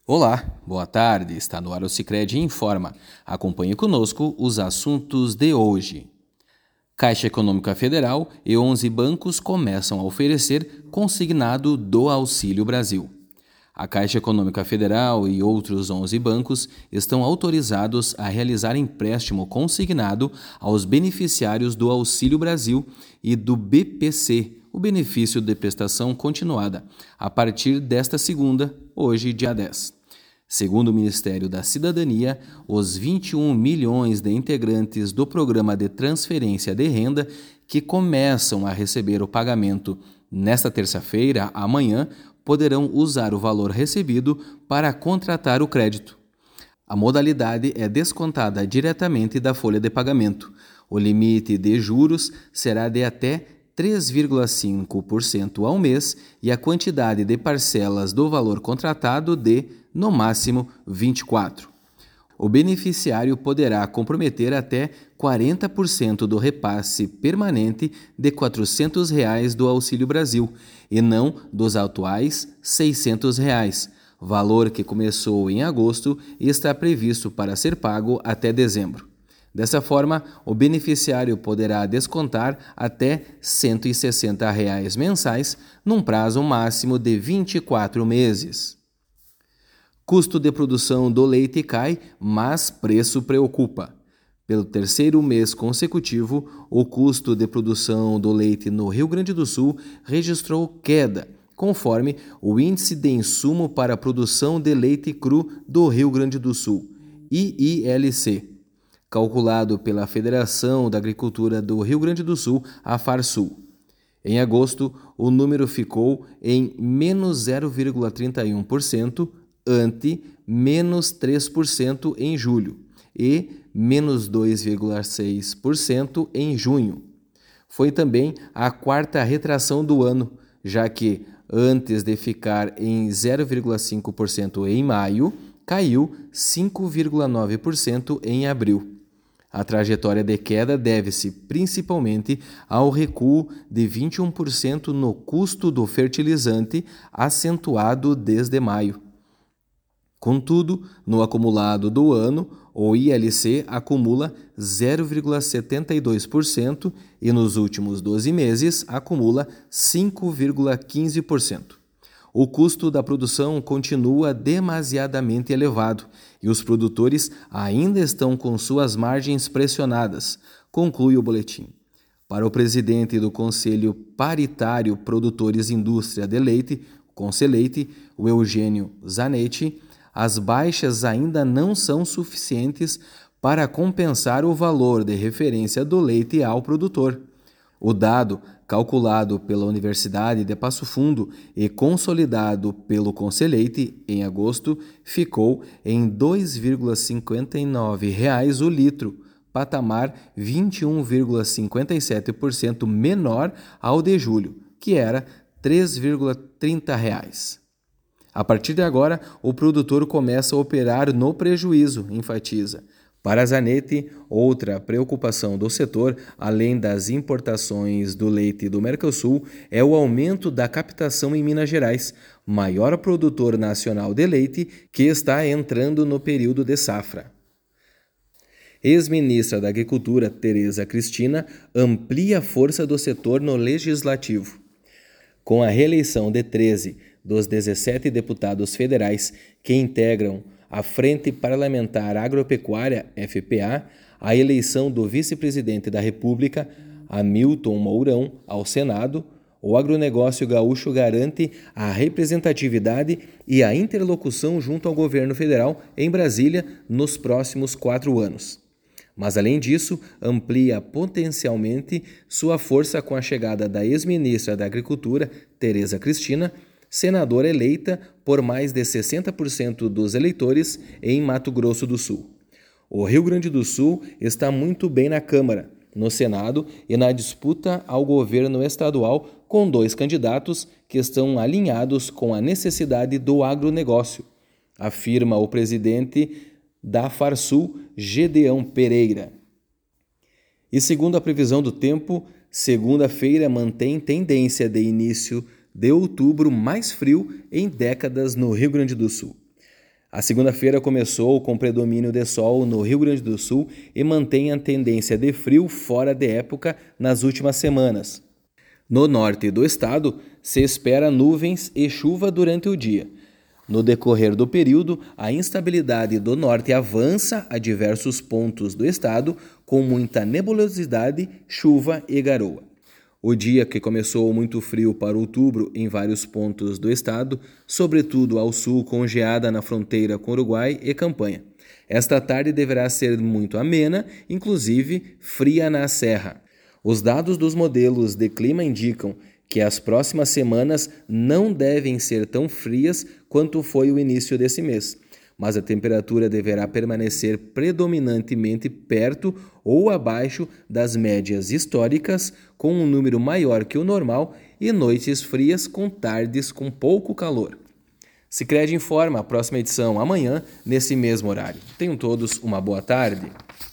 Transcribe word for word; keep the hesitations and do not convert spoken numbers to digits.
Olá, boa tarde. Está no ar o Sicredi Informa. Acompanhe conosco os assuntos de hoje. Caixa Econômica Federal e onze bancos começam a oferecer consignado do Auxílio Brasil. A Caixa Econômica Federal e outros onze bancos estão autorizados a realizar empréstimo consignado aos beneficiários do Auxílio Brasil e do B P C, o benefício de prestação continuada, a partir desta segunda, hoje, dia dez. Segundo o Ministério da Cidadania, os vinte e um milhões de integrantes do Programa de Transferência de Renda que começam a receber o pagamento nesta terça-feira, amanhã, poderão usar o valor recebido para contratar o crédito. A modalidade é descontada diretamente da folha de pagamento. O limite de juros será de até três vírgula cinco por cento ao mês e a quantidade de parcelas do valor contratado de, no máximo, vinte e quatro. O beneficiário poderá comprometer até quarenta por cento do repasse permanente de quatrocentos reais do Auxílio Brasil e não dos atuais seiscentos reais, valor que começou em agosto e está previsto para ser pago até dezembro. Dessa forma, o beneficiário poderá descontar até cento e sessenta reais mensais num prazo máximo de vinte e quatro meses. Custo de produção do leite cai, mas preço preocupa. Pelo terceiro mês consecutivo, o custo de produção do leite no Rio Grande do Sul registrou queda, conforme o Índice de Insumo para a Produção de Leite Cru do Rio Grande do Sul, I I L C, calculado pela Federação da Agricultura do Rio Grande do Sul, a Farsul. Em agosto, o número ficou em menos zero vírgula trinta e um por cento, ante menos três por cento em julho e menos dois vírgula seis por cento em junho. Foi também a quarta retração do ano, já que, antes de ficar em zero vírgula cinco por cento em maio, caiu cinco vírgula nove por cento em abril. A trajetória de queda deve-se principalmente ao recuo de vinte e um por cento no custo do fertilizante, acentuado desde maio. Contudo, no acumulado do ano, o I L C acumula zero vírgula setenta e dois por cento e nos últimos doze meses acumula cinco vírgula quinze por cento. O custo da produção continua demasiadamente elevado e os produtores ainda estão com suas margens pressionadas, conclui o boletim. Para o presidente do Conselho Paritário Produtores Indústria de Leite, Conceleite, o Eugênio Zanetti, as baixas ainda não são suficientes para compensar o valor de referência do leite ao produtor. O dado, calculado pela Universidade de Passo Fundo e consolidado pelo Conceleite em agosto, ficou em dois vírgula cinquenta e nove reais o litro, patamar vinte e um vírgula cinquenta e sete por cento menor ao de julho, que era três vírgula trinta reais. A partir de agora, o produtor começa a operar no prejuízo, enfatiza. Para Zanetti, outra preocupação do setor, além das importações do leite do Mercosul, é o aumento da captação em Minas Gerais, maior produtor nacional de leite que está entrando no período de safra. Ex-ministra da Agricultura, Tereza Cristina, amplia a força do setor no Legislativo. Com a reeleição de treze dos dezessete deputados federais que integram a Frente Parlamentar Agropecuária, F P A, a eleição do vice-presidente da República, Hamilton Mourão, ao Senado, o agronegócio gaúcho garante a representatividade e a interlocução junto ao governo federal em Brasília nos próximos quatro anos. Mas, além disso, amplia potencialmente sua força com a chegada da ex-ministra da Agricultura, Tereza Cristina, senadora eleita por mais de sessenta por cento dos eleitores em Mato Grosso do Sul. O Rio Grande do Sul está muito bem na Câmara, no Senado e na disputa ao governo estadual com dois candidatos que estão alinhados com a necessidade do agronegócio, afirma o presidente da Farsul, Gedeão Pereira. E segundo a previsão do tempo, segunda-feira mantém tendência de início de outubro mais frio em décadas no Rio Grande do Sul. A segunda-feira começou com predomínio de sol no Rio Grande do Sul e mantém a tendência de frio fora de época nas últimas semanas. No norte do estado, se espera nuvens e chuva durante o dia. No decorrer do período, a instabilidade do norte avança a diversos pontos do estado, com muita nebulosidade, chuva e garoa. O dia que começou muito frio para outubro em vários pontos do estado, sobretudo ao sul com geada na fronteira com Uruguai e Campanha. Esta tarde deverá ser muito amena, inclusive fria na serra. Os dados dos modelos de clima indicam que as próximas semanas não devem ser tão frias quanto foi o início desse mês, mas a temperatura deverá permanecer predominantemente perto ou abaixo das médias históricas, com um número maior que o normal e noites frias com tardes com pouco calor. Sicredi informa a próxima edição amanhã, nesse mesmo horário. Tenham todos uma boa tarde.